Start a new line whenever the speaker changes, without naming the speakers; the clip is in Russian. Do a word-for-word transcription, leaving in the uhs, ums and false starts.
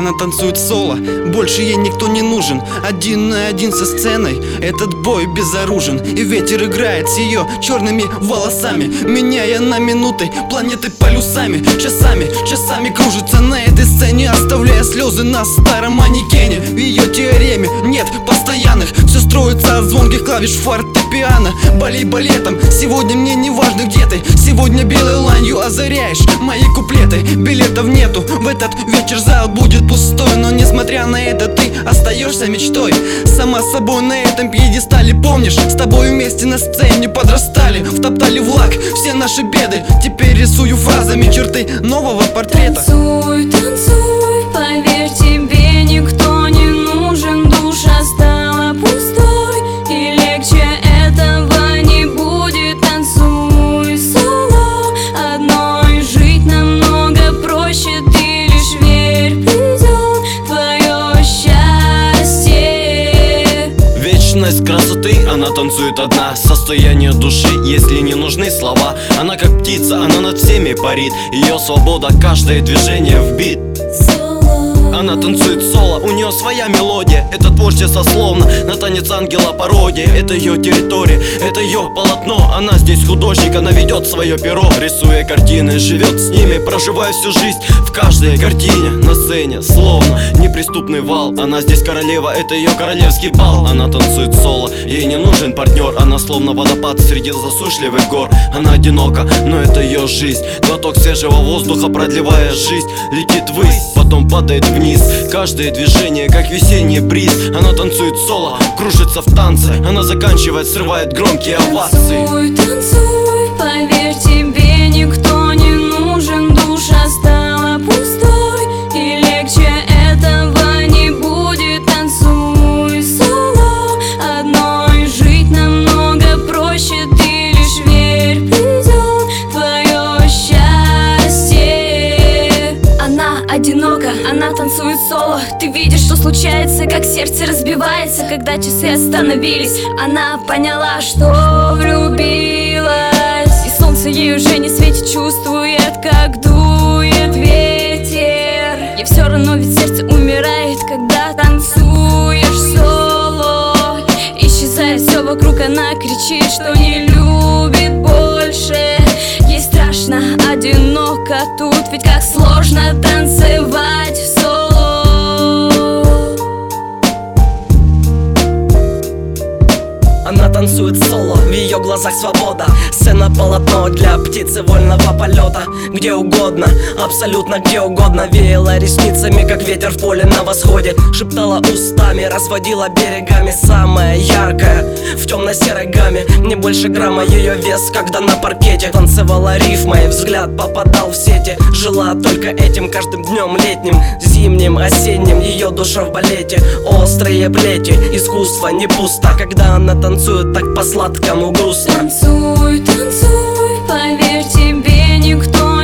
Она танцует соло, больше ей никто не нужен. Один на один со сценой, этот бой безоружен. И ветер играет с ее черными волосами, меняя на минуты планеты полюсами. Часами, часами кружится на этой сцене, оставляя слезы на старом манекене. В ее теореме нет постоянных, все строится от звонких клавиш фортепиано. Болей балетом, сегодня мне не важно где ты. Сегодня белой ланью озаряешь мои куплеты. Билетов нету, в этот вечер зал будет пустой. Но несмотря на это ты остаешься мечтой. Сама с собой на этом пьедестале. Помнишь, с тобой вместе на сцене подрастали, втоптали в лак все наши беды. Теперь рисую фразами черты нового портрета.
Танцуй, танцуй, поверь, тебе никто не нужен. Душа стала пустой, и легче этого не будет. Танцуй соло, одной жить намного проще. Ты лишь верь, придет твое счастье.
Вечность красоты, она танцует одна. Состояние души, если не нужны слова. Она как птица, она над всеми парит. Ее свобода, каждое движение в бит. Она танцует соло, у нее своя мелодия. Это творчество словно на танец ангела пародия. Это ее территория, это ее полотно. Она здесь художник, она ведет свое перо, рисуя картины, живет с ними, проживая всю жизнь в каждой картине. На сцене словно неприступный вал. Она здесь королева, это ее королевский бал. Она танцует соло, ей не нужен партнер. Она словно водопад среди засушливых гор. Она одинока, но это ее жизнь. Глоток свежего воздуха, продлевая жизнь, летит ввысь, потом падает вниз. Каждое движение, как весенний бриз. Она танцует соло, кружится в танце. Она заканчивает, срывает громкие овации.
Танцуй, танцуй, поверь, тебе никто не нужен. Душа стала пустой, и легче этого не будет. Танцуй соло, одной жить намного проще. Ты лишь верь, придет твое счастье. Она одинока, она танцует соло. Ты видишь, что случается, как сердце разбивается, когда часы остановились. Она поняла, что влюбилась, и солнце ей уже не светит, чувствует, как дует ветер. Ей все равно, ведь сердце умирает, когда танцуешь соло. Исчезает все вокруг, она кричит, что не любит больше. Ей страшно, одиноко тут, ведь как сложно танцевать в соло.
Она танцует соло, в ее глазах свобода. Сцена полотно для птицы вольного полета. Где угодно, абсолютно где угодно. Веяла ресницами, как ветер в поле на восходе. Шептала устами, разводила берегами. Самая яркая в темно-серой гамме. Не больше грамма ее вес, когда на паркете. Танцевала рифмой, взгляд попадал в сети. Жила только этим каждым днем летним, зимним, осенним. Ее душа в балете, острые плети. Искусство не пусто, когда она танцует так по-сладкому грустно.
Танцуй, танцуй, поверь, тебе никто